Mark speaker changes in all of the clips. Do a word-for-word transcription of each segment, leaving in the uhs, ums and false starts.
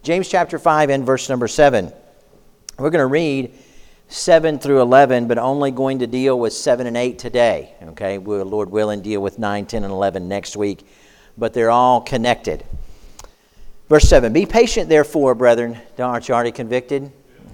Speaker 1: James chapter five and verse number seven. We're going to read seven through eleven, but only going to deal with seven and eight today. Okay, we'll, Lord willing, deal with nine, ten, and eleven next week, but they're all connected. Verse seven, be patient, therefore, brethren. Aren't you already convicted?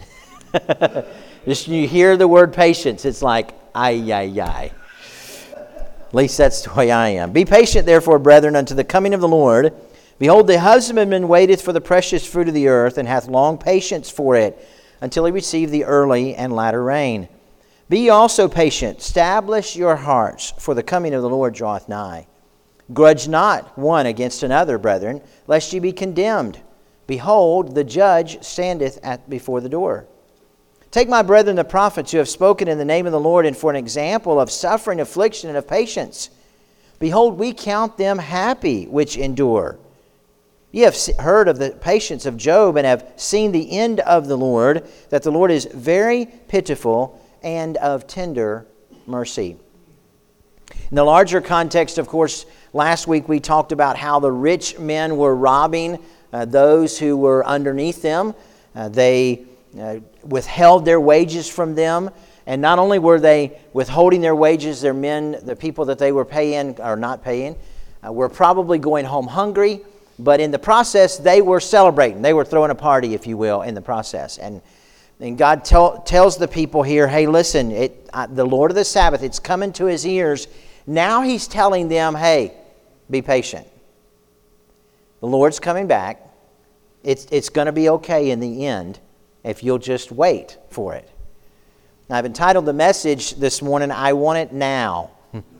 Speaker 1: Just you hear the word patience, it's like, ay, ay, ay. At least that's the way I am. Be patient, therefore, brethren, unto the coming of the Lord. Behold, the husbandman waiteth for the precious fruit of the earth, and hath long patience for it, until he receive the early and latter rain. Be ye also patient, establish your hearts, for the coming of the Lord draweth nigh. Grudge not one against another, brethren, lest ye be condemned. Behold, the judge standeth at before the door. Take my brethren the prophets who have spoken in the name of the Lord, and for an example of suffering, affliction, and of patience. Behold, we count them happy which endure. Ye have heard of the patience of Job, and have seen the end of the Lord, that the Lord is very pitiful and of tender mercy. In the larger context, of course, last week we talked about how the rich men were robbing uh, those who were underneath them. Uh, they uh, withheld their wages from them. And not only were they withholding their wages, their men, the people that they were paying or not paying, uh, were probably going home hungry. But in the process, they were celebrating. They were throwing a party, if you will, in the process. And, and God tell, tells the people here, hey, listen, it, uh, the Lord of the Sabbath, it's coming to his ears. Now he's telling them, hey, be patient. The Lord's coming back. It's, it's going to be okay in the end if you'll just wait for it. Now, I've entitled the message this morning, I Want It Now.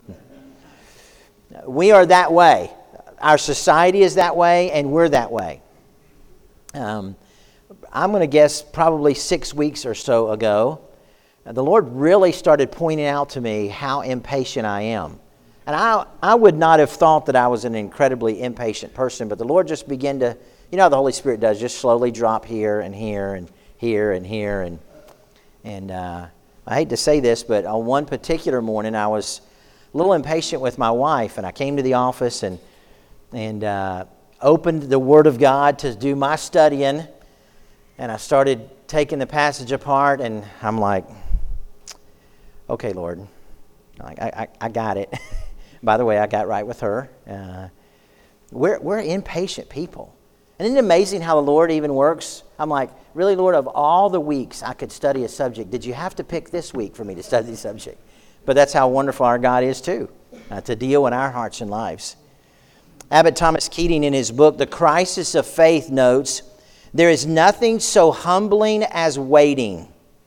Speaker 1: We are that way. Our society is that way, and we're that way. Um, I'm going to guess probably six weeks or so ago, the Lord really started pointing out to me how impatient I am. And I I would not have thought that I was an incredibly impatient person, but the Lord just began to, you know how the Holy Spirit does, just slowly drop here and here and here and here. And, and uh, I hate to say this, but on one particular morning, I was a little impatient with my wife, and I came to the office and and uh, opened the Word of God to do my studying, and I started taking the passage apart, and I'm like, okay, Lord, I, I, I got it. By the way, I got right with her. Uh, we're, we're impatient people. And isn't it amazing how the Lord even works? I'm like, really, Lord, of all the weeks I could study a subject, did you have to pick this week for me to study the subject? But that's how wonderful our God is too, uh, to deal in our hearts and lives. Abbot Thomas Keating, in his book, The Crisis of Faith, notes, there is nothing so humbling as waiting.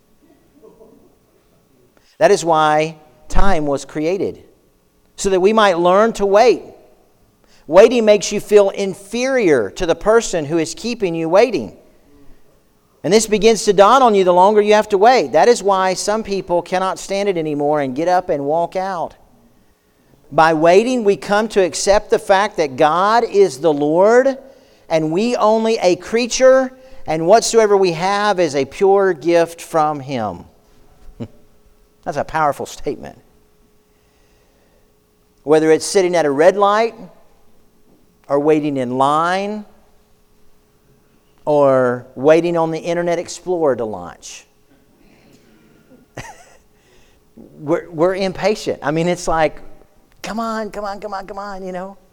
Speaker 1: That is why time was created, so that we might learn to wait. Waiting makes you feel inferior to the person who is keeping you waiting. And this begins to dawn on you the longer you have to wait. That is why some people cannot stand it anymore and get up and walk out. By waiting, we come to accept the fact that God is the Lord and we only a creature, and whatsoever we have is a pure gift from Him. That's a powerful statement. Whether it's sitting at a red light or waiting in line or waiting on the Internet Explorer to launch. we're, we're impatient. I mean, it's like, Come on, come on, come on, come on, you know.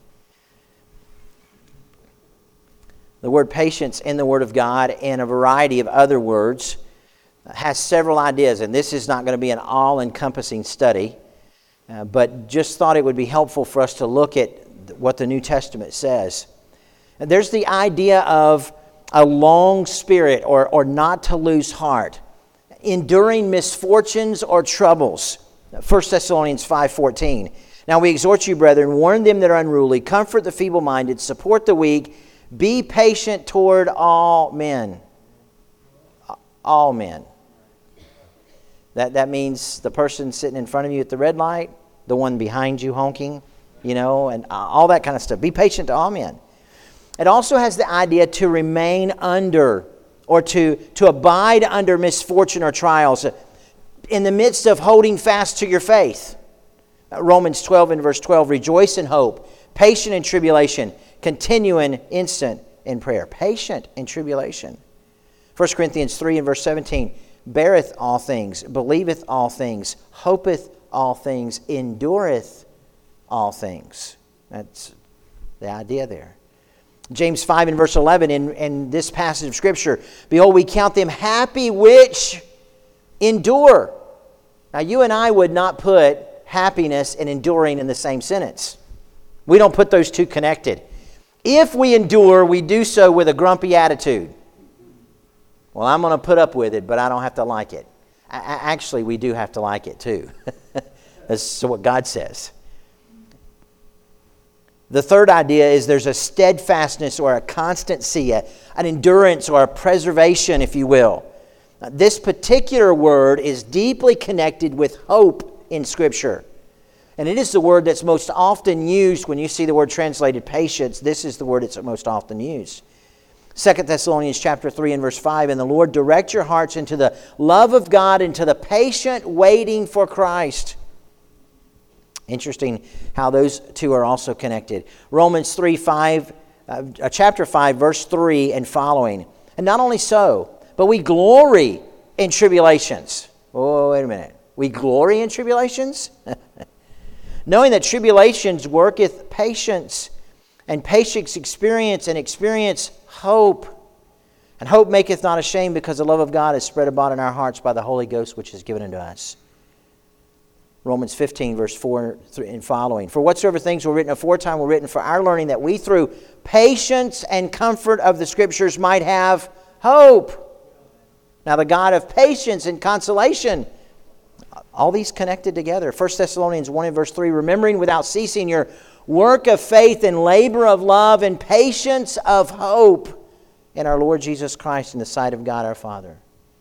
Speaker 1: The word patience in the Word of God and a variety of other words has several ideas, and this is not going to be an all-encompassing study, uh, but just thought it would be helpful for us to look at what the New Testament says. And there's the idea of a long spirit or, or not to lose heart, enduring misfortunes or troubles. First Thessalonians five fourteen. Now we exhort you, brethren, warn them that are unruly, comfort the feeble-minded, support the weak, be patient toward all men. All men. That that means the person sitting in front of you at the red light, the one behind you honking, you know, and all that kind of stuff. Be patient to all men. It also has the idea to remain under or to, to abide under misfortune or trials in the midst of holding fast to your faith. Romans twelve and verse twelve, rejoice in hope, patient in tribulation, continue in instant in prayer. Patient in tribulation. First Corinthians three and verse seventeen, beareth all things, believeth all things, hopeth all things, endureth all things. That's the idea there. James five and verse eleven, in, in this passage of Scripture, behold, we count them happy which endure. Now, you and I would not put happiness and enduring in the same sentence. We don't put those two connected. If we endure, we do so with a grumpy attitude. Well, I'm going to put up with it, but I don't have to like it. Actually, we do have to like it too. That's what God says. The third idea is there's a steadfastness or a constancy, a, an endurance or a preservation, if you will. Now, this particular word is deeply connected with hope in Scripture. And it is the word that's most often used when you see the word translated patience. This is the word that's most often used. Second Thessalonians chapter three and verse five, and the Lord direct your hearts into the love of God and to the patient waiting for Christ. Interesting how those two are also connected. Romans three, five, uh, chapter five, verse three and following. And not only so, but we glory in tribulations. Oh, wait a minute. We glory in tribulations? Knowing that tribulations worketh patience, and patience experience, and experience hope. And hope maketh not ashamed, because the love of God is spread abroad in our hearts by the Holy Ghost, which is given unto us. Romans fifteen, verse four and following. For whatsoever things were written aforetime were written for our learning, that we through patience and comfort of the Scriptures might have hope. Now the God of patience and consolation, all these connected together. First Thessalonians one and verse three, remembering without ceasing your work of faith and labor of love and patience of hope in our Lord Jesus Christ in the sight of God our Father.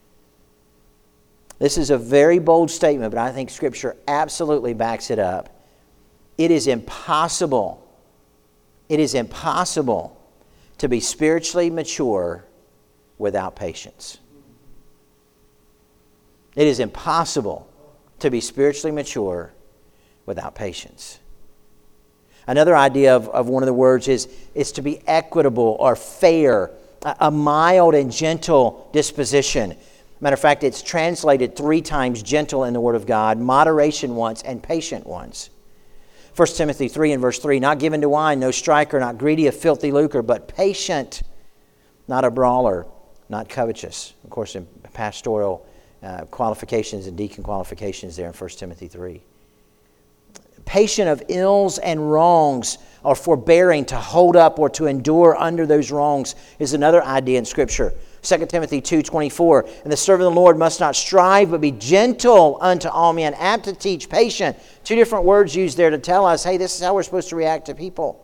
Speaker 1: This is a very bold statement, but I think Scripture absolutely backs it up. It is impossible, it is impossible to be spiritually mature without patience. It is impossible to be spiritually mature without patience. Another idea of, of one of the words is, is to be equitable or fair, a, a mild and gentle disposition. Matter of fact, it's translated three times gentle in the Word of God, moderation once, and patient once. First Timothy three and verse three, not given to wine, no striker, not greedy of filthy lucre, but patient, not a brawler, not covetous. Of course, in pastoral uh, qualifications and deacon qualifications there in First Timothy three. Patient of ills and wrongs, or forbearing to hold up or to endure under those wrongs, is another idea in Scripture. Second Timothy two twenty-four, and the servant of the Lord must not strive, but be gentle unto all men, apt to teach, patient. Two different words used there to tell us, hey, this is how we're supposed to react to people.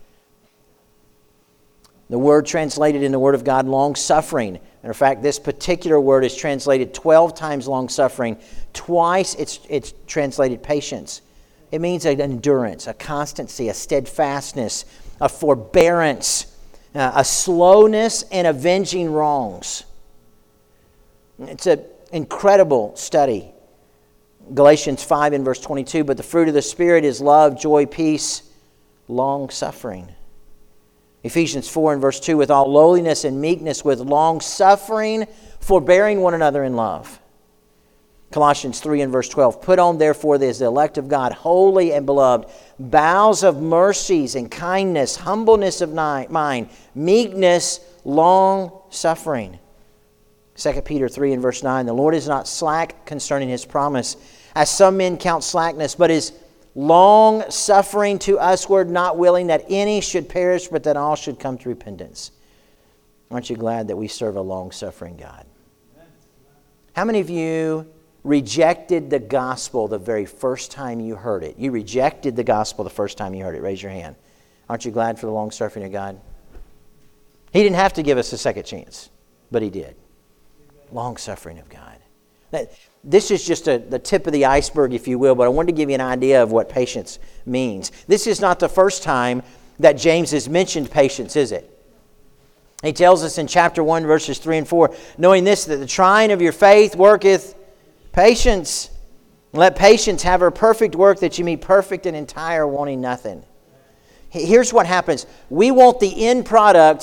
Speaker 1: The word translated in the Word of God, long-suffering. Matter of fact, this particular word is translated twelve times long-suffering. Twice it's, it's translated patience. It means an endurance, a constancy, a steadfastness, a forbearance, Uh, a slowness in avenging wrongs. It's an incredible study. Galatians five and verse twenty-two, but the fruit of the Spirit is love, joy, peace, long-suffering. Ephesians four and verse two, with all lowliness and meekness, with long-suffering, forbearing one another in love. Colossians three and verse twelve, put on therefore as the elect of God, holy and beloved, bowels of mercies and kindness, humbleness of mind, meekness, long-suffering. Second Peter three and verse nine, the Lord is not slack concerning His promise, as some men count slackness, but is long-suffering to usward, not willing that any should perish, but that all should come to repentance. Aren't you glad that we serve a long-suffering God? How many of you rejected the gospel the very first time you heard it? You rejected the gospel the first time you heard it. Raise your hand. Aren't you glad for the long-suffering of God? He didn't have to give us a second chance, but He did. Long-suffering of God. That, this is just a, the tip of the iceberg, if you will, but I wanted to give you an idea of what patience means. This is not the first time that James has mentioned patience, is it? He tells us in chapter one, verses three and four, knowing this, that the trying of your faith worketh patience. Let patience have her perfect work, that you be perfect and entire, wanting nothing. Here's what happens. We want the end product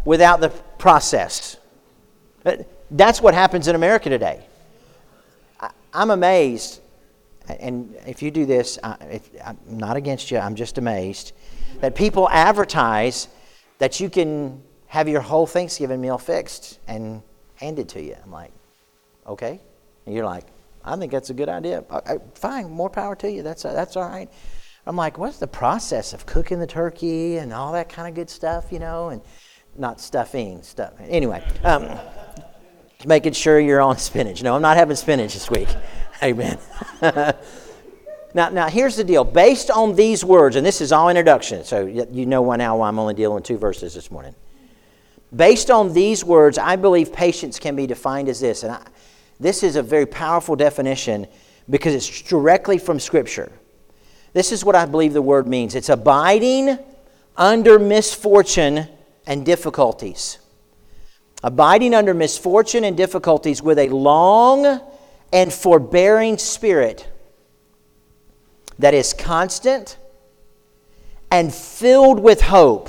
Speaker 1: without the process. That's what happens in America today. I'm amazed, and if you do this, I'm not against you, I'm just amazed, that people advertise that you can have your whole Thanksgiving meal fixed and handed to you. I'm like, okay. And you're like, I think that's a good idea. Fine, more power to you. That's that's all right. I'm like, what's the process of cooking the turkey and all that kind of good stuff, you know, and not stuffing stuff. Anyway, um, making sure you're on spinach. No, I'm not having spinach this week. Amen. now, now here's the deal. Based on these words, and this is all introduction, so you know now why I'm only dealing with two verses this morning. Based on these words, I believe patience can be defined as this, and I, this is a very powerful definition because it's directly from Scripture. This is what I believe the word means. It's abiding under misfortune and difficulties. Abiding under misfortune and difficulties with a long and forbearing spirit that is constant and filled with hope,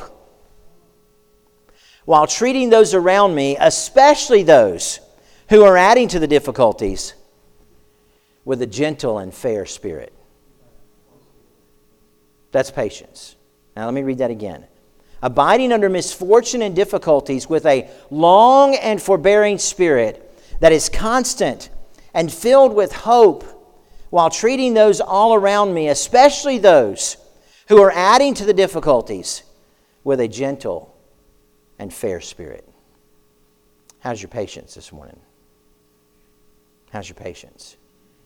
Speaker 1: while treating those around me, especially those who are adding to the difficulties, with a gentle and fair spirit. That's patience. Now let me read that again. Abiding under misfortune and difficulties with a long and forbearing spirit that is constant and filled with hope, while treating those all around me, especially those who are adding to the difficulties, with a gentle and fair spirit. How's your patience this morning? How's your patience?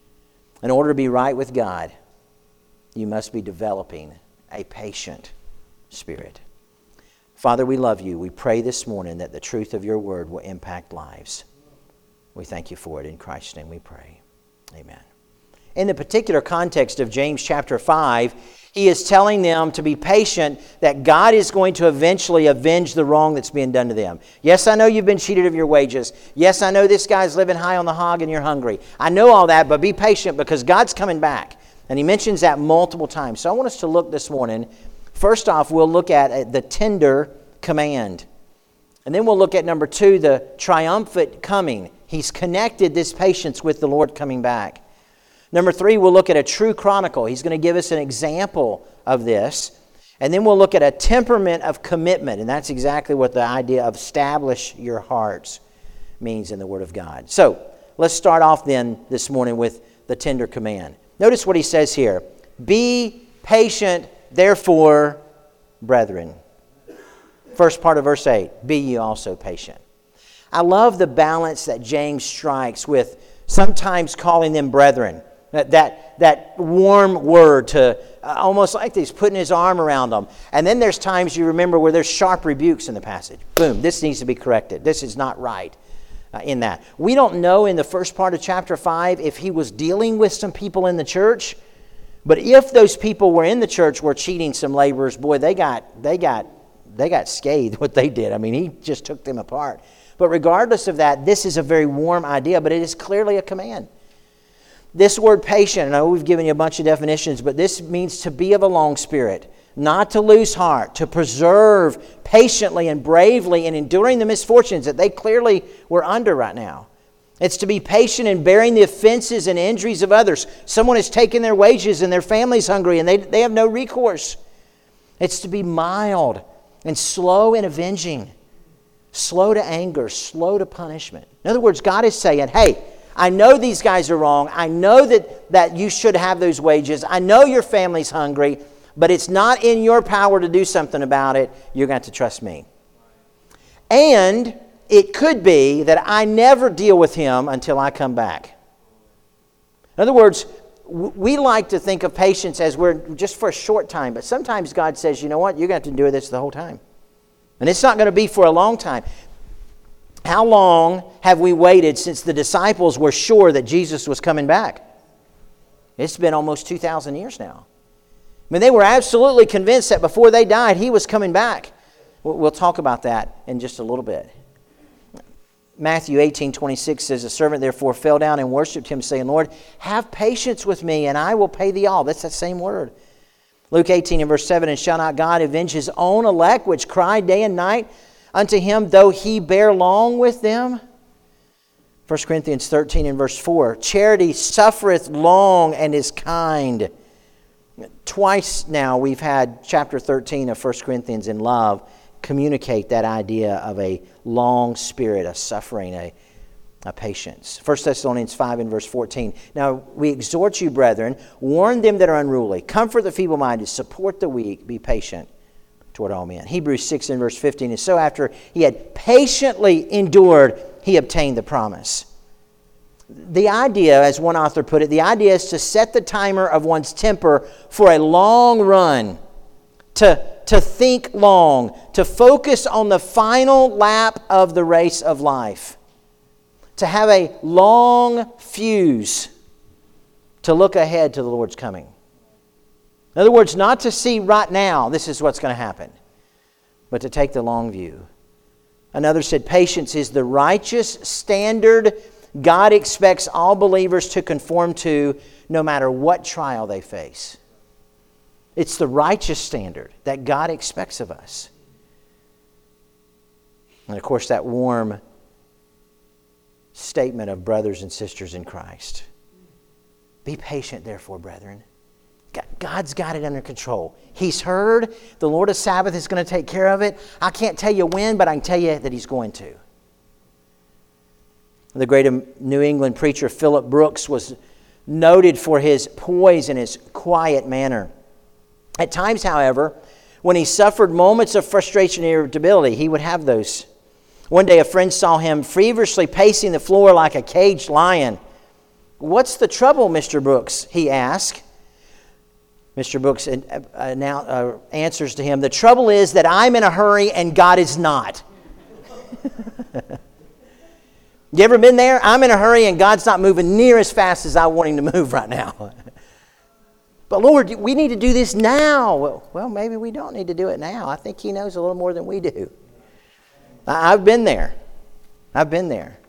Speaker 1: In order to be right with God, you must be developing a patient spirit. Father, we love you. We pray this morning that the truth of your word will impact lives. We thank you for it. In Christ's name we pray. Amen. In the particular context of James chapter five, he is telling them to be patient, that God is going to eventually avenge the wrong that's being done to them. Yes, I know you've been cheated of your wages. Yes, I know this guy's living high on the hog and you're hungry. I know all that, but be patient because God's coming back. And he mentions that multiple times. So I want us to look this morning. First off, we'll look at the tender command. And then we'll look at number two, the triumphant coming. He's connected this patience with the Lord coming back. Number three, we'll look at a true chronicle. He's going to give us an example of this. And then we'll look at a temperament of commitment. And that's exactly what the idea of establish your hearts means in the Word of God. So let's start off then this morning with the tender command. Notice what he says here. Be patient, therefore, brethren. First part of verse eight. Be ye also patient. I love the balance that James strikes with sometimes calling them brethren. That, that, that warm word to uh, almost like he's putting his arm around them. And then there's times you remember where there's sharp rebukes in the passage. Boom, this needs to be corrected. This is not right. Uh, in that. We don't know in the first part of chapter five if he was dealing with some people in the church, but if those people were in the church were cheating some laborers, boy, they got they got they got scathed what they did. I mean, he just took them apart. But regardless of that, this is a very warm idea, but it is clearly a command. This word patient, I know we've given you a bunch of definitions, but this means to be of a long spirit, not to lose heart, to preserve patiently and bravely and enduring the misfortunes that they clearly were under right now. It's to be patient in bearing the offenses and injuries of others. Someone has taken their wages and their family's hungry and they, they have no recourse. It's to be mild and slow in avenging, slow to anger, slow to punishment. In other words, God is saying, hey, I know these guys are wrong. I know that, that you should have those wages. I know your family's hungry. But it's not in your power to do something about it. You're going to have to trust me. And it could be that I never deal with him until I come back. In other words, we like to think of patience as we're just for a short time. But sometimes God says, you know what? You're going to have to do this the whole time. And it's not going to be for a long time. How long have we waited since the disciples were sure that Jesus was coming back? It's been almost two thousand years now. I mean, they were absolutely convinced that before they died, he was coming back. We'll talk about that in just a little bit. Matthew eighteen twenty-six says, the servant therefore fell down and worshipped him, saying, Lord, have patience with me, and I will pay thee all. That's that same word. Luke eighteen and verse seven, and shall not God avenge his own elect, which cry day and night, unto him, though he bear long with them? First Corinthians thirteen and verse four. Charity suffereth long and is kind. Twice now we've had chapter thirteen of First Corinthians in love communicate that idea of a long spirit, a suffering, a, a patience. First Thessalonians five and verse fourteen. Now we exhort you, brethren, warn them that are unruly, comfort the feeble-minded, support the weak, be patient toward all men. Hebrews six and verse fifteen. And so after he had patiently endured, he obtained the promise. The idea, as one author put it, the idea is to set the timer of one's temper for a long run, to, to think long, to focus on the final lap of the race of life, to have a long fuse, to look ahead to the Lord's coming. In other words, not to see right now, this is what's going to happen, but to take the long view. Another said, patience is the righteous standard God expects all believers to conform to no matter what trial they face. It's the righteous standard that God expects of us. And of course, that warm statement of brothers and sisters in Christ. Be patient, therefore, brethren. God's got it under control. He's heard. The Lord of Sabbath is going to take care of it. I can't tell you when, but I can tell you that He's going to. The great New England preacher Philip Brooks was noted for his poise and his quiet manner. At times, however, when he suffered moments of frustration and irritability, he would have those. One day a friend saw him feverishly pacing the floor like a caged lion. "What's the trouble, Mister Brooks?" he asked. Mister Brooks answers to him, "The trouble is that I'm in a hurry and God is not." You ever been there? I'm in a hurry and God's not moving near as fast as I want Him to move right now. But Lord, we need to do this now. Well, well, maybe we don't need to do it now. I think He knows a little more than we do. I've been there. I've been there.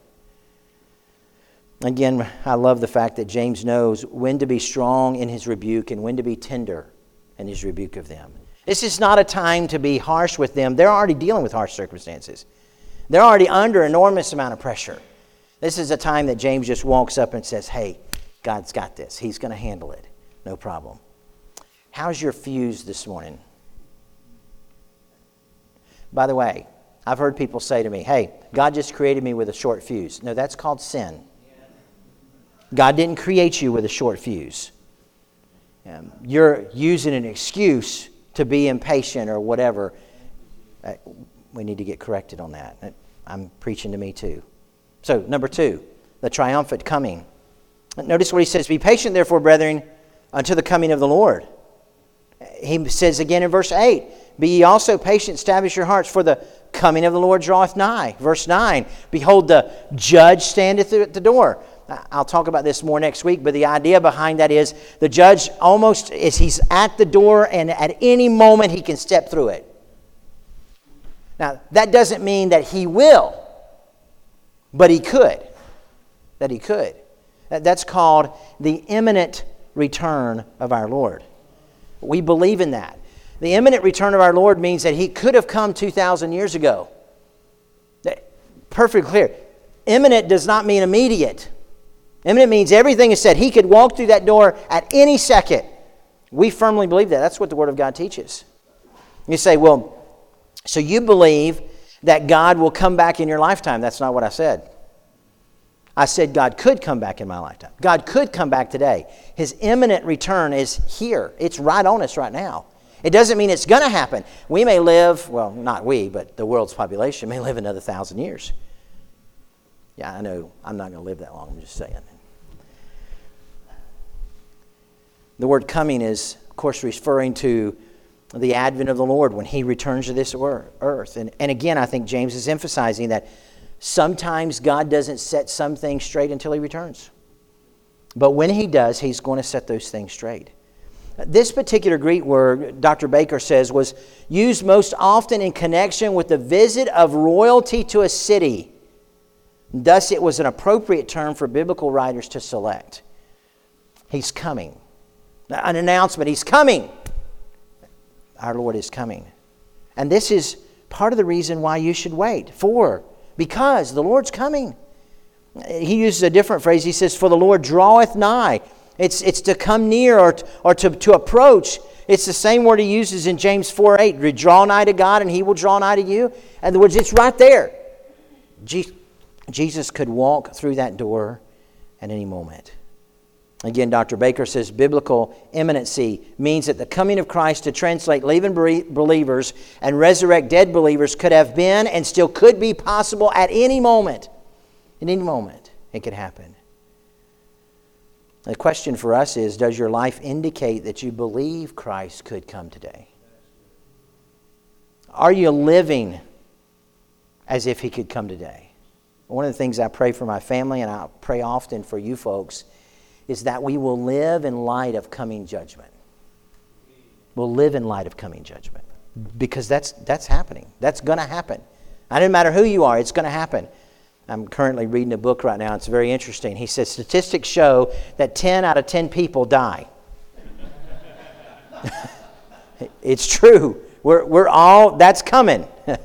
Speaker 1: Again, I love the fact that James knows when to be strong in his rebuke and when to be tender in his rebuke of them. This is not a time to be harsh with them. They're already dealing with harsh circumstances. They're already under an enormous amount of pressure. This is a time that James just walks up and says, hey, God's got this. He's going to handle it. No problem. How's your fuse this morning? By the way, I've heard people say to me, hey, God just created me with a short fuse. No, that's called sin. God didn't create you with a short fuse. Um, you're using an excuse to be impatient or whatever. Uh, we need to get corrected on that. I'm preaching to me too. So, number two, the triumphant coming. Notice what he says, be patient therefore, brethren, until the coming of the Lord. He says again in verse eight, be ye also patient, establish your hearts, for the coming of the Lord draweth nigh. Verse nine, behold, the judge standeth at the door. I'll talk about this more next week, but the idea behind that is the judge almost is he's at the door and at any moment he can step through it. Now, that doesn't mean that he will, but he could. That he could. That's called the imminent return of our Lord. We believe in that. The imminent return of our Lord means that He could have come two thousand years ago. Perfectly clear. Imminent does not mean immediate. Imminent means everything is said. He could walk through that door at any second. We firmly believe that. That's what the Word of God teaches. You say, well, so you believe that God will come back in your lifetime. That's not what I said. I said God could come back in my lifetime. God could come back today. His imminent return is here. It's right on us right now. It doesn't mean it's going to happen. We may live, well, not we, but the world's population may live another thousand years. Yeah, I know I'm not going to live that long. I'm just saying. The word coming is, of course, referring to the advent of the Lord when He returns to this earth. And, and again, I think James is emphasizing that sometimes God doesn't set some things straight until He returns. But when He does, He's going to set those things straight. This particular Greek word, Doctor Baker says, was used most often in connection with the visit of royalty to a city. Thus, it was an appropriate term for biblical writers to select. He's coming. An announcement, He's coming. Our Lord is coming. And this is part of the reason why you should wait. For, because the Lord's coming. He uses a different phrase. He says, for the Lord draweth nigh. It's, it's to come near or, to, or to, to approach. It's the same word he uses in James four eight. Draw nigh to God and He will draw nigh to you. In other words, it's right there. Jesus could walk through that door at any moment. Again, Doctor Baker says biblical imminency means that the coming of Christ to translate living believers and resurrect dead believers could have been and still could be possible at any moment. At any moment, it could happen. The question for us is, does your life indicate that you believe Christ could come today? Are you living as if He could come today? One of the things I pray for my family, and I pray often for you folks, is that we will live in light of coming judgment. We'll live in light of coming judgment. Because that's that's happening. That's going to happen. It doesn't matter who you are, it's going to happen. I'm currently reading a book right now. It's very interesting. He says statistics show that ten out of ten people die. It's true. We're we're all, that's coming.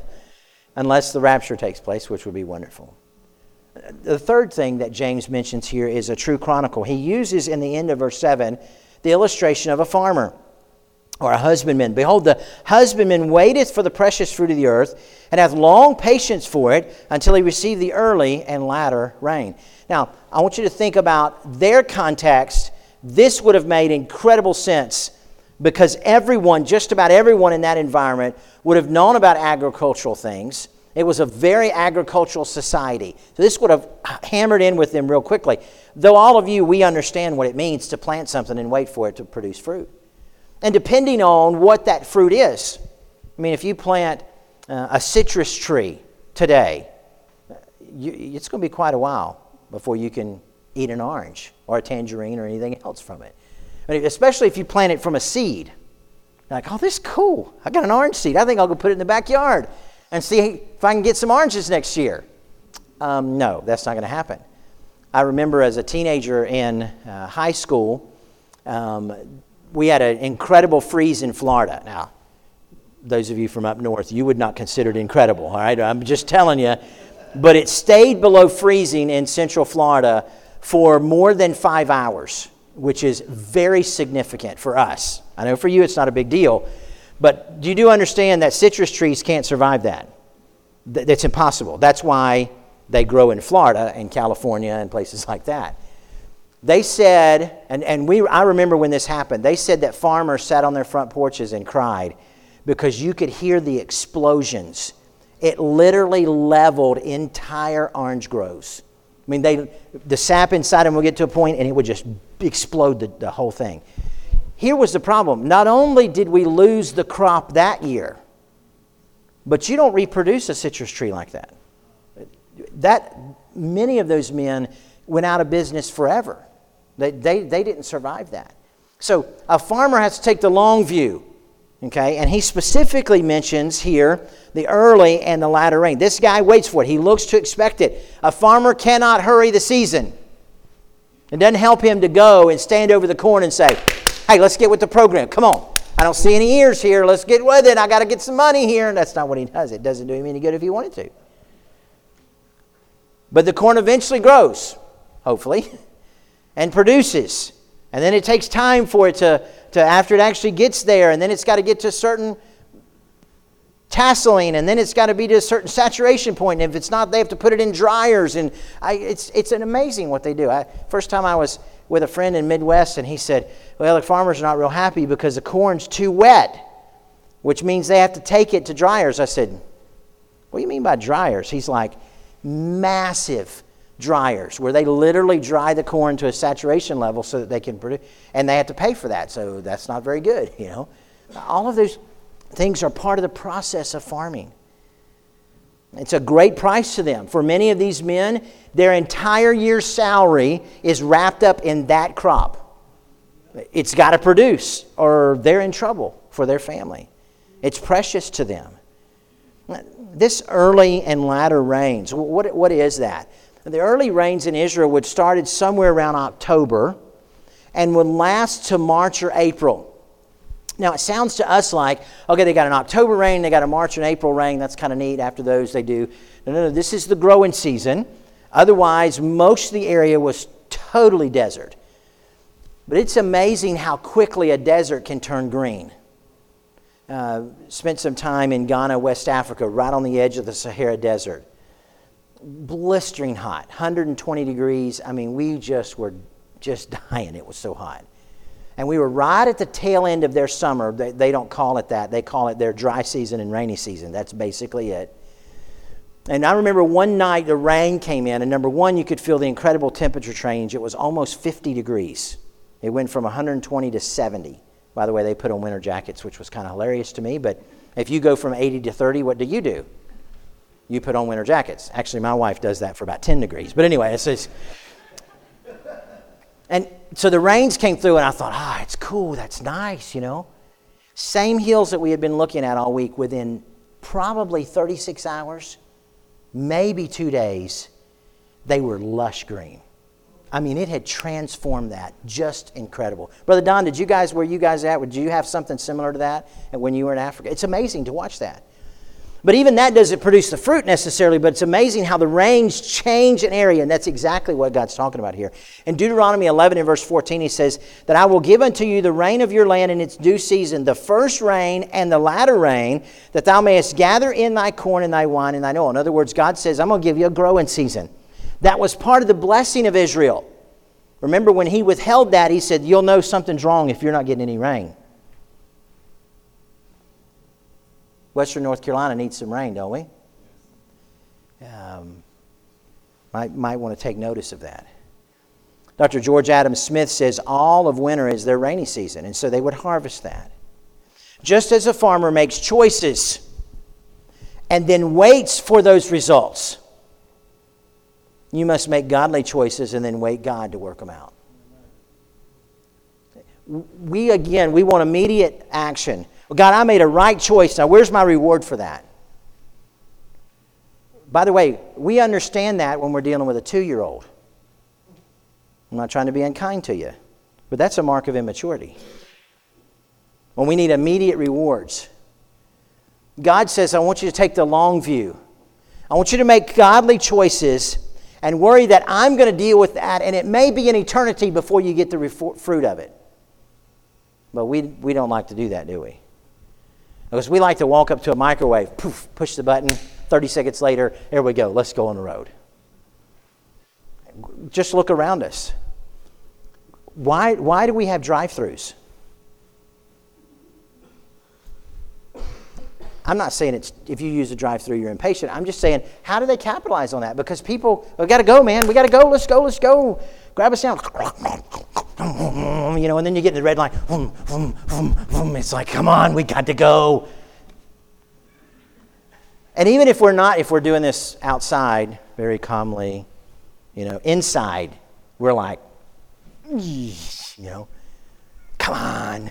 Speaker 1: Unless the rapture takes place, which would be wonderful. The third thing that James mentions here is a true chronicle. He uses in the end of verse seven the illustration of a farmer or a husbandman. Behold, the husbandman waiteth for the precious fruit of the earth, and hath long patience for it until he receive the early and latter rain. Now, I want you to think about their context. This would have made incredible sense because everyone, just about everyone in that environment, would have known about agricultural things. It was a very agricultural society. So this would have hammered in with them real quickly. Though all of you, we understand what it means to plant something and wait for it to produce fruit. And depending on what that fruit is, I mean, if you plant uh, a citrus tree today, you, it's going to be quite a while before you can eat an orange or a tangerine or anything else from it. I mean, especially if you plant it from a seed. You're like, oh, this is cool. I got an orange seed. I think I'll go put it in the backyard and see if I can get some oranges next year. Um, no, that's not going to happen. I remember as a teenager in uh, high school, um, we had an incredible freeze in Florida. Now, those of you from up north, you would not consider it incredible, all right? I'm just telling you. But it stayed below freezing in Central Florida for more than five hours, which is very significant for us. I know for you it's not a big deal, but you do understand that citrus trees can't survive that. That's impossible. That's why they grow in Florida and California and places like that. They said, and, and we I remember when this happened, they said that farmers sat on their front porches and cried because you could hear the explosions. It literally leveled entire orange groves. I mean, they the sap inside them would get to a point and it would just explode the, the whole thing. Here was the problem. Not only did we lose the crop that year, but you don't reproduce a citrus tree like that. That many of those men went out of business forever. They, they, they didn't survive that. So a farmer has to take the long view, okay? And he specifically mentions here the early and the latter rain. This guy waits for it. He looks to expect it. A farmer cannot hurry the season. It doesn't help him to go and stand over the corn and say, hey, let's get with the program. Come on. I don't see any ears here. Let's get with it. I got to get some money here. And that's not what he does. It doesn't do him any good if he wanted to. But the corn eventually grows, hopefully, and produces. And then it takes time for it to, to after it actually gets there, and then it's got to get to a certain tasseling, and then it's got to be to a certain saturation point. And if it's not, they have to put it in dryers. And I, it's it's an amazing what they do. I, first time I was with a friend in Midwest, and he said, well, the farmers are not real happy because the corn's too wet, which means they have to take it to dryers. I said, what do you mean by dryers? He's like, massive dryers where they literally dry the corn to a saturation level so that they can produce, and they have to pay for that, so that's not very good, you know. All of those things are part of the process of farming. It's a great price to them. For many of these men, their entire year's salary is wrapped up in that crop. It's got to produce or they're in trouble for their family. It's precious to them. This early and latter rains, what, what is that? The early rains in Israel would start somewhere around October and would last to March or April. Now, it sounds to us like, okay, they got an October rain, they got a March and April rain. That's kind of neat. After those, they do. No, no, no. This is the growing season. Otherwise, most of the area was totally desert. But it's amazing how quickly a desert can turn green. Uh, spent some time in Ghana, West Africa, right on the edge of the Sahara Desert. Blistering hot, one hundred twenty degrees. I mean, we just were just dying. It was so hot. And we were right at the tail end of their summer. They, they don't call it that. They call it their dry season and rainy season. That's basically it. And I remember one night the rain came in, and number one, you could feel the incredible temperature change. It was almost fifty degrees. It went from one hundred twenty to seventy. By the way, they put on winter jackets, which was kind of hilarious to me. But if you go from eighty to thirty, what do you do? You put on winter jackets. Actually, my wife does that for about ten degrees. But anyway, it's just... And so the rains came through, and I thought, ah, it's cool. That's nice, you know. Same hills that we had been looking at all week, within probably thirty-six hours, maybe two days, they were lush green. I mean, it had transformed that. Just incredible. Brother Don, did you guys, where you guys at, did you have something similar to that when you were in Africa? It's amazing to watch that. But even that doesn't produce the fruit necessarily, but it's amazing how the rains change an area, and that's exactly what God's talking about here. In Deuteronomy eleven and verse fourteen, he says, that I will give unto you the rain of your land in its due season, the first rain and the latter rain, that thou mayest gather in thy corn and thy wine and thine oil. In other words, God says, I'm going to give you a growing season. That was part of the blessing of Israel. Remember, when he withheld that, he said, you'll know something's wrong if you're not getting any rain. Western North Carolina needs some rain, don't we? Um, might, might want to take notice of that. Doctor George Adams Smith says all of winter is their rainy season, and so they would harvest that. Just as a farmer makes choices and then waits for those results, you must make godly choices and then wait God to work them out. We, again, we want immediate action. Well, God, I made a right choice. Now, where's my reward for that? By the way, we understand that when we're dealing with a two-year-old. I'm not trying to be unkind to you, but that's a mark of immaturity. When we need immediate rewards. God says, I want you to take the long view. I want you to make godly choices and worry that I'm going to deal with that, and it may be an eternity before you get the fruit of it. But we, we don't like to do that, do we? Because we like to walk up to a microwave, poof, push the button, thirty seconds later, here we go, let's go on the road. Just look around us. Why, why do we have drive-thrus? I'm not saying it's if you use a drive-thru, you're impatient. I'm just saying, how do they capitalize on that? Because people, we got to go, man. We got to go. Let's go. Let's go. Grab a sandwich. You know, and then you get in the red line. Vroom, vroom, vroom, vroom. It's like, come on, we got to go. And even if we're not, if we're doing this outside very calmly, you know, inside, we're like, you know, come on.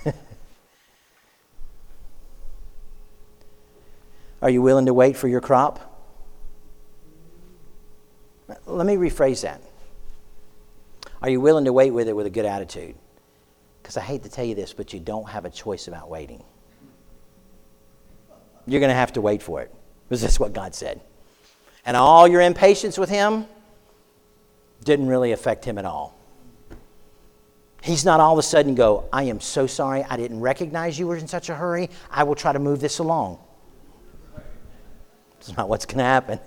Speaker 1: Are you willing to wait for your crop? Let me rephrase that. Are you willing to wait with it with a good attitude? Because I hate to tell you this, but you don't have a choice about waiting. You're going to have to wait for it, because that's what God said. And all your impatience with Him didn't really affect Him at all. He's not all of a sudden go, I am so sorry, I didn't recognize you were in such a hurry. I will try to move this along. That's not what's going to happen.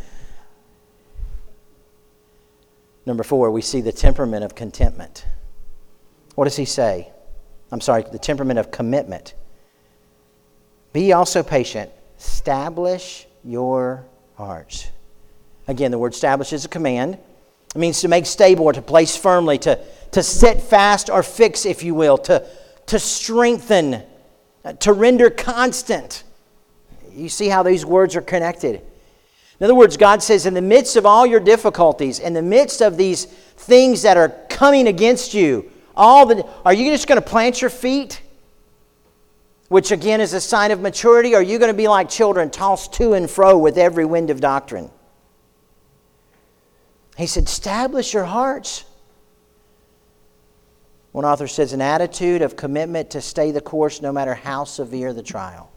Speaker 1: Number four, we see the temperament of contentment. What does he say? I'm sorry, the temperament of commitment. Be also patient. Establish your hearts. Again, the word establish is a command. It means to make stable or to place firmly, to, to set fast or fix, if you will, to, to strengthen, to render constant. You see how these words are connected. In other words, God says, in the midst of all your difficulties, in the midst of these things that are coming against you, all the, are you just going to plant your feet? Which again is a sign of maturity. Or are you going to be like children, tossed to and fro with every wind of doctrine? He said, establish your hearts. One author says, an attitude of commitment to stay the course no matter how severe the trial.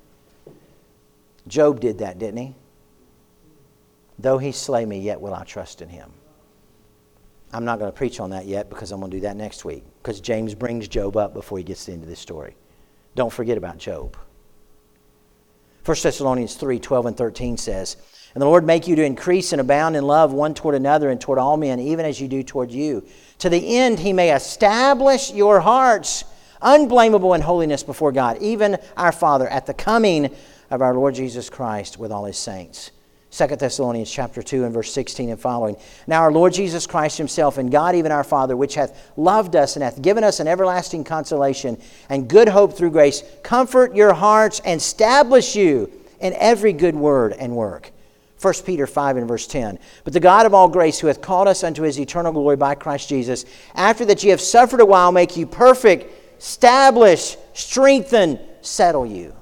Speaker 1: Job did that, didn't he? Though he slay me, yet will I trust in him. I'm not going to preach on that yet because I'm going to do that next week. Because James brings Job up before he gets into this story. Don't forget about Job. First Thessalonians three, twelve and thirteen says, and the Lord make you to increase and abound in love one toward another and toward all men, even as you do toward you. To the end he may establish your hearts unblameable in holiness before God, even our Father, at the coming of our Lord Jesus Christ with all his saints. Second Thessalonians chapter two and verse sixteen and following. Now our Lord Jesus Christ himself and God even our Father, which hath loved us and hath given us an everlasting consolation and good hope through grace, comfort your hearts and establish you in every good word and work. First Peter five and verse ten. But the God of all grace, who hath called us unto his eternal glory by Christ Jesus, after that ye have suffered a while, make you perfect, establish, strengthen, settle you.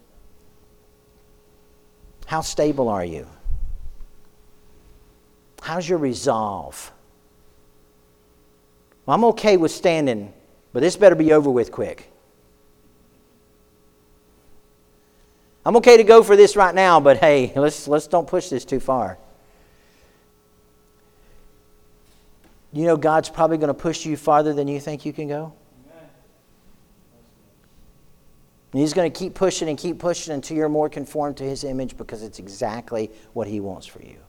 Speaker 1: How stable are you? How's your resolve? Well, I'm okay with standing, but this better be over with quick. I'm okay to go for this right now, but hey, let's let's don't push this too far. You know God's probably going to push you farther than you think you can go. And He's going to keep pushing and keep pushing until you're more conformed to His image, because it's exactly what He wants for you.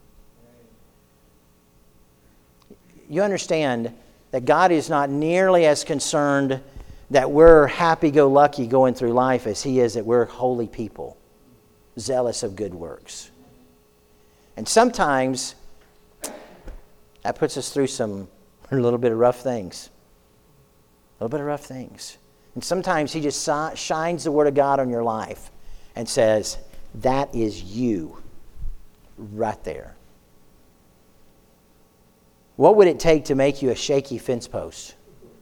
Speaker 1: You understand that God is not nearly as concerned that we're happy-go-lucky going through life as He is that we're holy people, zealous of good works. And sometimes that puts us through some a little bit of rough things. A little bit of rough things. And sometimes He just shines the Word of God on your life and says, that is you right there. What would it take to make you a shaky fence post?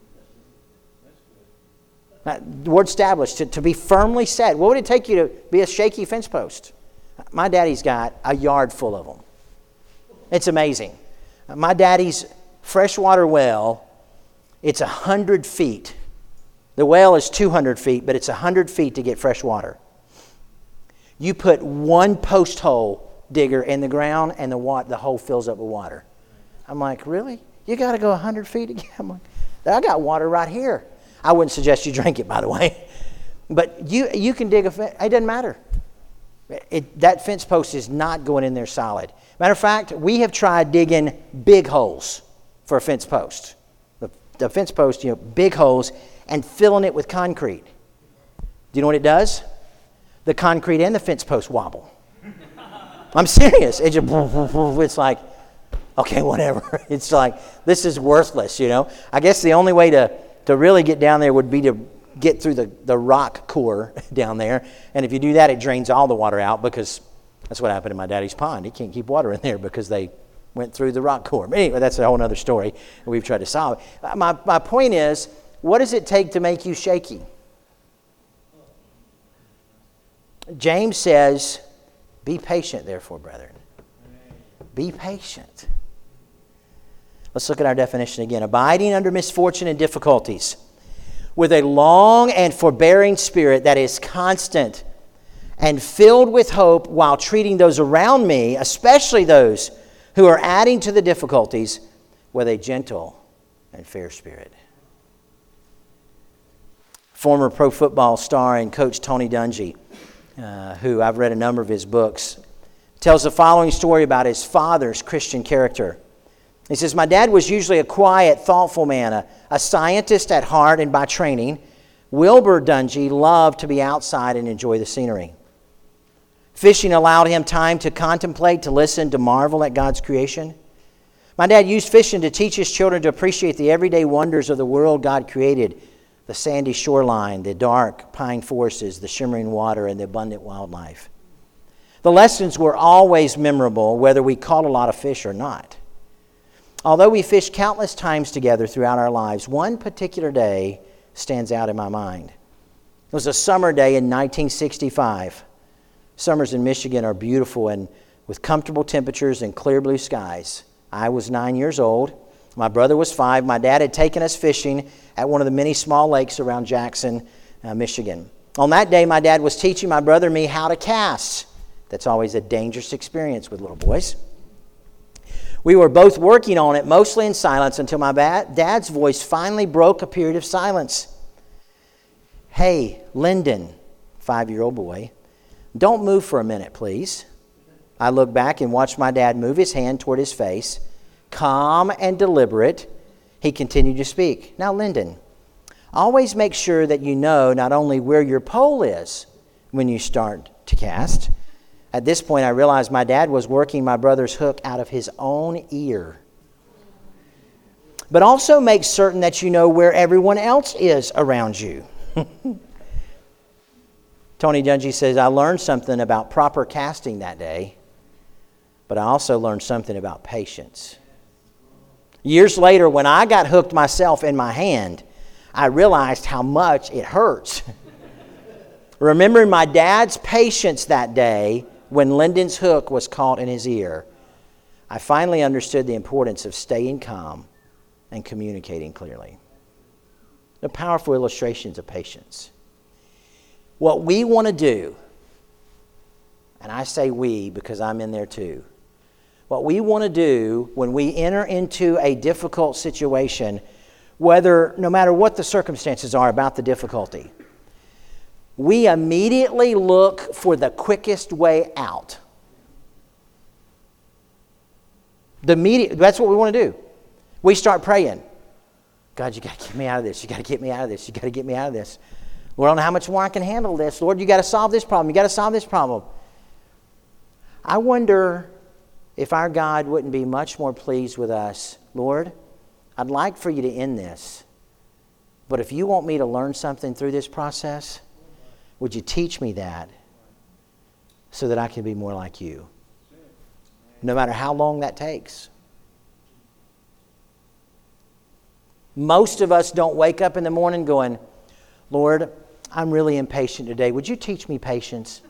Speaker 1: Now, the word established, to, to be firmly set. What would it take you to be a shaky fence post? My daddy's got a yard full of them. It's amazing. My daddy's freshwater well, it's one hundred feet. The well is two hundred feet, but it's one hundred feet to get fresh water. You put one post hole digger in the ground and the water, the hole fills up with water. I'm like, really? You got to go one hundred feet again? I'm like, I got water right here. I wouldn't suggest you drink it, by the way. But you you can dig a fence. It doesn't matter. It, that fence post is not going in there solid. Matter of fact, we have tried digging big holes for a fence post. The, the fence post, you know, big holes, and filling it with concrete. Do you know what it does? The concrete and the fence post wobble. I'm serious. It just, it's like, okay, whatever. It's like, this is worthless, you know. I guess the only way to, to really get down there would be to get through the, the rock core down there. And if you do that, it drains all the water out, because that's what happened in my daddy's pond. He can't keep water in there because they went through the rock core. But anyway, that's a whole other story we've tried to solve. My, my point is, what does it take to make you shaky? James says, be patient, therefore, brethren. Be patient. Let's look at our definition again. Abiding under misfortune and difficulties, with a long and forbearing spirit that is constant and filled with hope, while treating those around me, especially those who are adding to the difficulties, with a gentle and fair spirit. Former pro football star and coach Tony Dungy, uh, who I've read a number of his books, tells the following story about his father's Christian character. He says, my dad was usually a quiet, thoughtful man, a, a scientist at heart and by training. Wilbur Dungy loved to be outside and enjoy the scenery. Fishing allowed him time to contemplate, to listen, to marvel at God's creation. My dad used fishing to teach his children to appreciate the everyday wonders of the world God created, the sandy shoreline, the dark pine forests, the shimmering water, and the abundant wildlife. The lessons were always memorable, whether we caught a lot of fish or not. Although we fished countless times together throughout our lives, one particular day stands out in my mind. It was a summer day in nineteen sixty-five. Summers in Michigan are beautiful and with comfortable temperatures and clear blue skies. I was nine years old. My brother was five. My dad had taken us fishing at one of the many small lakes around Jackson, uh, Michigan. On that day, my dad was teaching my brother and me how to cast. That's always a dangerous experience with little boys. We were both working on it, mostly in silence, until my dad's voice finally broke a period of silence. "Hey, Lyndon," five-year-old boy, "don't move for a minute, please." I looked back and watched my dad move his hand toward his face. Calm and deliberate, he continued to speak. "Now, Lyndon, always make sure that you know not only where your pole is when you start to cast." At this point, I realized my dad was working my brother's hook out of his own ear. "But also make certain that you know where everyone else is around you." Tony Dungy says, "I learned something about proper casting that day, but I also learned something about patience." Years later, when I got hooked myself in my hand, I realized how much it hurts. Remembering my dad's patience that day when Lyndon's hook was caught in his ear, I finally understood the importance of staying calm and communicating clearly. The powerful illustrations of patience. What we want to do, and I say we because I'm in there too, what we want to do when we enter into a difficult situation, whether, no matter what the circumstances are about the difficulty, we immediately look for the quickest way out. The immediate, that's what we want to do. We start praying. "God, you got to get me out of this. You got to get me out of this. You got to get me out of this. Lord, I don't know how much more I can handle this. Lord, you got to solve this problem. You got to solve this problem." I wonder if our God wouldn't be much more pleased with us. "Lord, I'd like for you to end this, but if you want me to learn something through this process, would you teach me that so that I can be more like you?" No matter how long that takes. Most of us don't wake up in the morning going, "Lord, I'm really impatient today. Would you teach me patience?"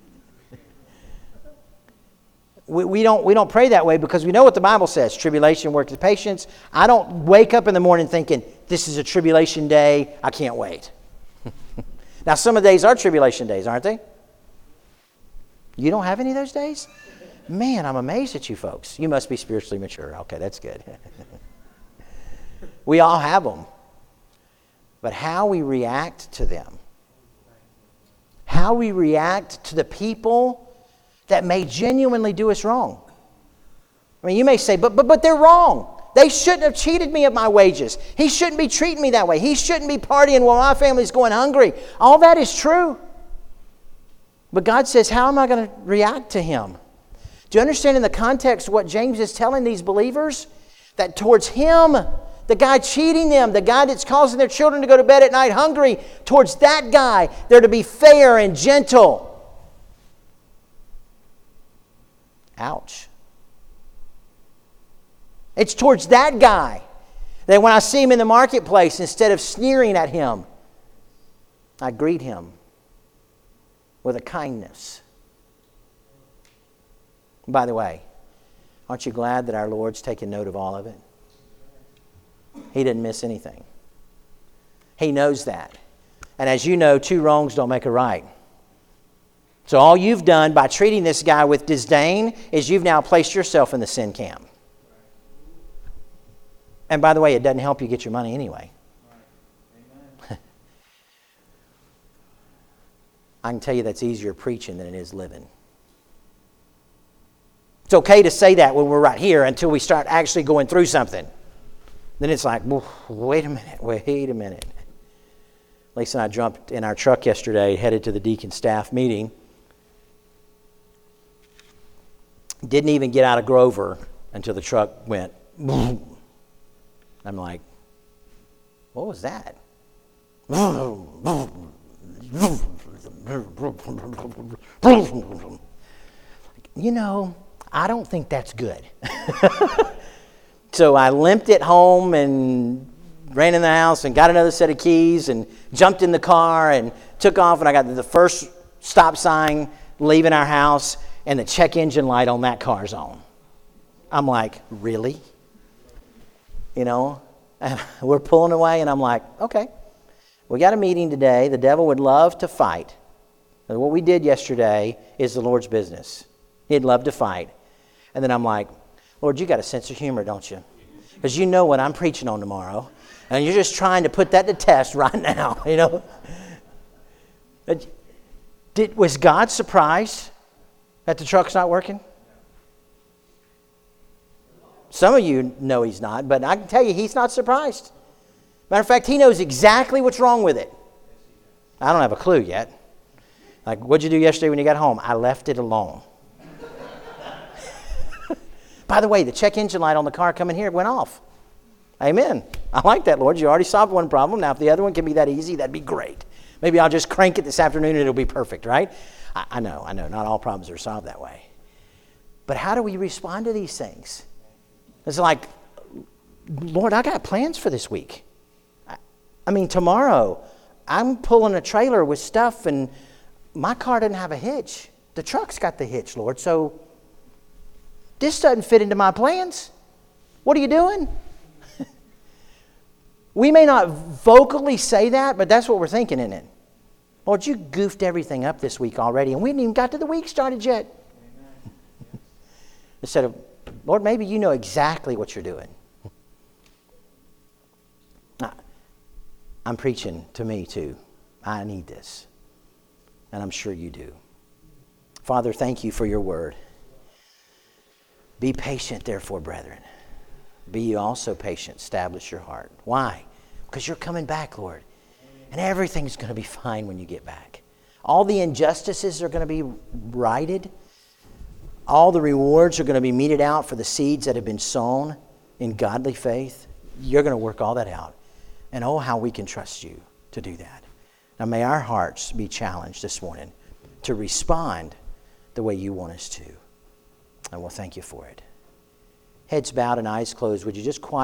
Speaker 1: We, we don't we don't pray that way because we know what the Bible says. Tribulation works patience. I don't wake up in the morning thinking, "This is a tribulation day. I can't wait." Now, some of the days are tribulation days, aren't they? You don't have any of those days? Man, I'm amazed at you folks. You must be spiritually mature. Okay, that's good. We all have them. But how we react to them, how we react to the people that may genuinely do us wrong. I mean, you may say, but but but they're wrong. They shouldn't have cheated me of my wages. He shouldn't be treating me that way. He shouldn't be partying while my family's going hungry. All that is true. But God says, how am I going to react to him? Do you understand in the context what James is telling these believers? That towards him, the guy cheating them, the guy that's causing their children to go to bed at night hungry, towards that guy, they're to be fair and gentle. Ouch. It's towards that guy that when I see him in the marketplace, instead of sneering at him, I greet him with a kindness. By the way, aren't you glad that our Lord's taken note of all of it? He didn't miss anything. He knows that. And as you know, two wrongs don't make a right. So all you've done by treating this guy with disdain is you've now placed yourself in the sin camp. And by the way, it doesn't help you get your money anyway. Right. I can tell you that's easier preaching than it is living. It's okay to say that when we're right here until we start actually going through something. Then it's like, wait a minute, wait a minute. Lisa and I jumped in our truck yesterday, headed to the deacon staff meeting. Didn't even get out of Grover until the truck went. I'm like, what was that? You know, I don't think that's good. So I limped it home and ran in the house and got another set of keys and jumped in the car and took off, and I got to the first stop sign leaving our house and the check engine light on that car's on. I'm like, really? you know, and we're pulling away, and I'm like, okay, we got a meeting today. The devil would love to fight. And what we did yesterday is the Lord's business. He'd love to fight. And then I'm like, Lord, you got a sense of humor, don't you? Because you know what I'm preaching on tomorrow. And you're just trying to put that to test right now, you know. Did, was God surprised that the truck's not working? Some of you know he's not, but I can tell you he's not surprised. Matter of fact, he knows exactly what's wrong with it. I don't have a clue yet. Like, what'd you do yesterday when you got home? I left it alone. By the way, the check engine light on the car coming here went off. Amen. I like that, Lord. You already solved one problem. Now, if the other one can be that easy, that'd be great. Maybe I'll just crank it this afternoon and it'll be perfect, right? I, I know, I know. Not all problems are solved that way. But how do we respond to these things? It's like, Lord, I got plans for this week. I, I mean, tomorrow, I'm pulling a trailer with stuff and my car doesn't have a hitch. The truck's got the hitch, Lord. So this doesn't fit into my plans. What are you doing? We may not vocally say that, but that's what we're thinking, isn't it? Lord, you goofed everything up this week already, and we haven't even got to the week started yet. Instead of, Lord, maybe you know exactly what you're doing. I'm preaching to me too. I need this. And I'm sure you do. Father, thank you for your word. Be patient, therefore, brethren. Be ye also patient. Establish your heart. Why? Because you're coming back, Lord. And everything's going to be fine when you get back. All the injustices are going to be righted. All the rewards are going to be meted out for the seeds that have been sown in godly faith. You're going to work all that out. And oh, how we can trust you to do that. Now may our hearts be challenged this morning to respond the way you want us to. And we'll thank you for it. Heads bowed and eyes closed. Would you just quiet?